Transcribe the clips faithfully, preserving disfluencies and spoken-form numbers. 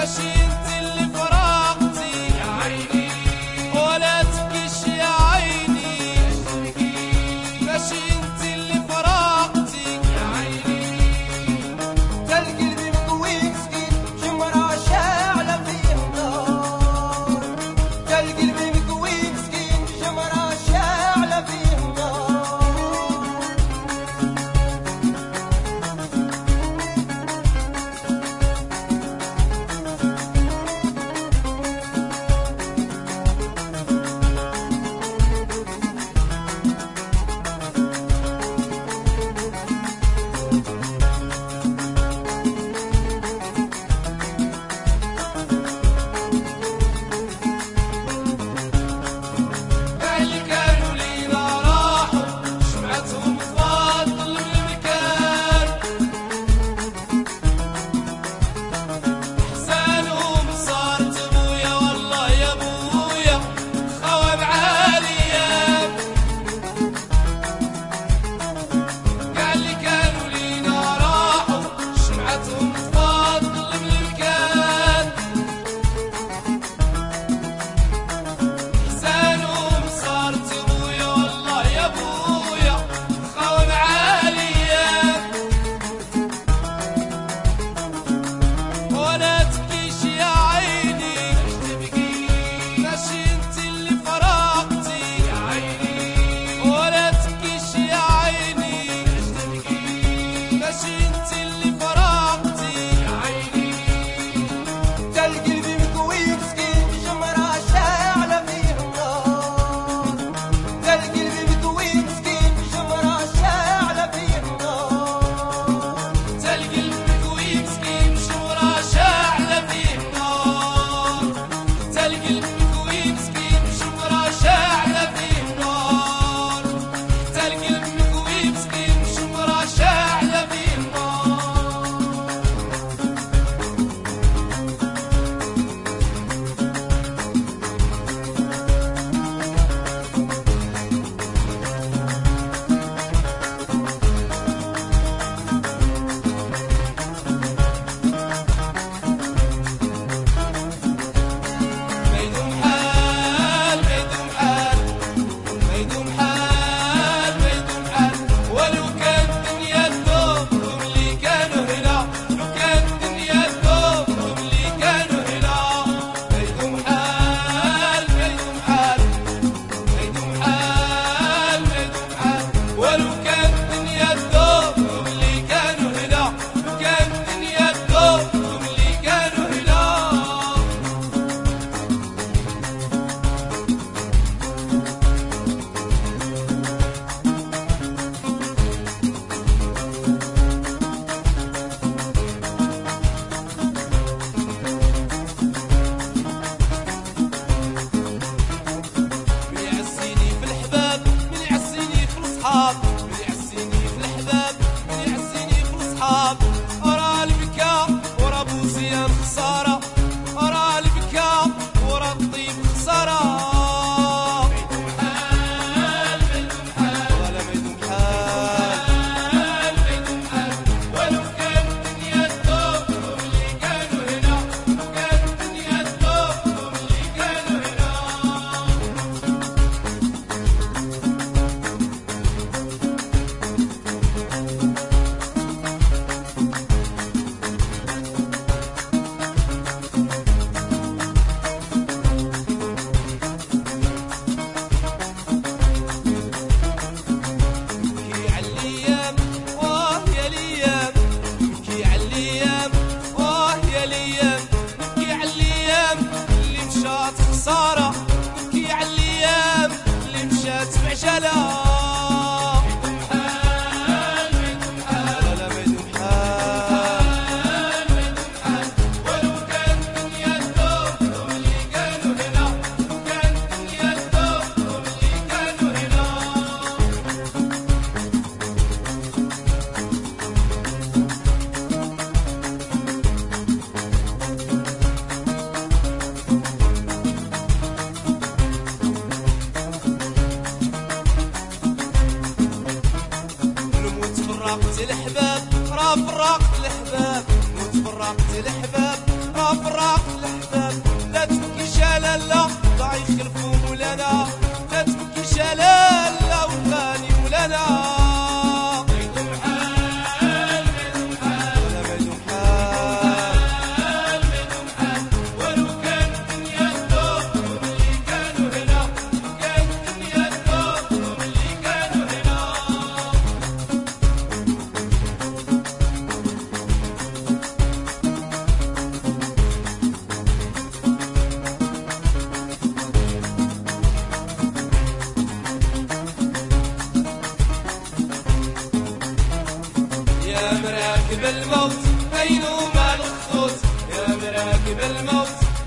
الحباب راه فراقت الحباب وتفرقت الحباب راه فراقت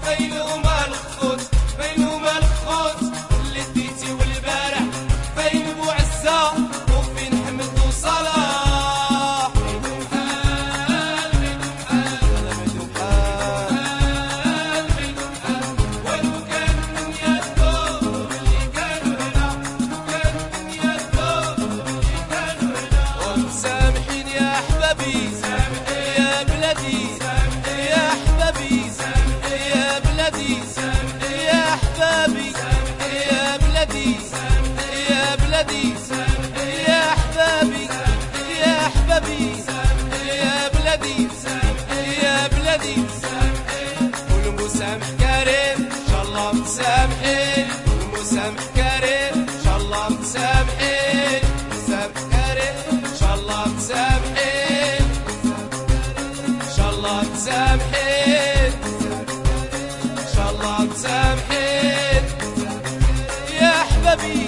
هما الخوت فين هما الخوت اللي ديتي والبارح فين بو عزة وفين حمد وصلاح ميدو بحال ميدو بحال ميدو بحال ميدو بحال ولو كان الدنيا تدور اللي كانوا هنا كان الدنيا تدور اللي كانوا هنا ومسامحين يا احبابي يا بلادي يا احبابي يا بلادي يا احبابي يا بلادي يا بلادي يا احبابي يا احبابي يا بلادي يا بلادي والمسامح كريم ان شاء الله مسامحين والمسامح كريم ان شاء الله مسامحين مسامح كريم ان شاء الله مسامحين ان شاء الله مسامحين ان شاء الله مسامحين يا احبابي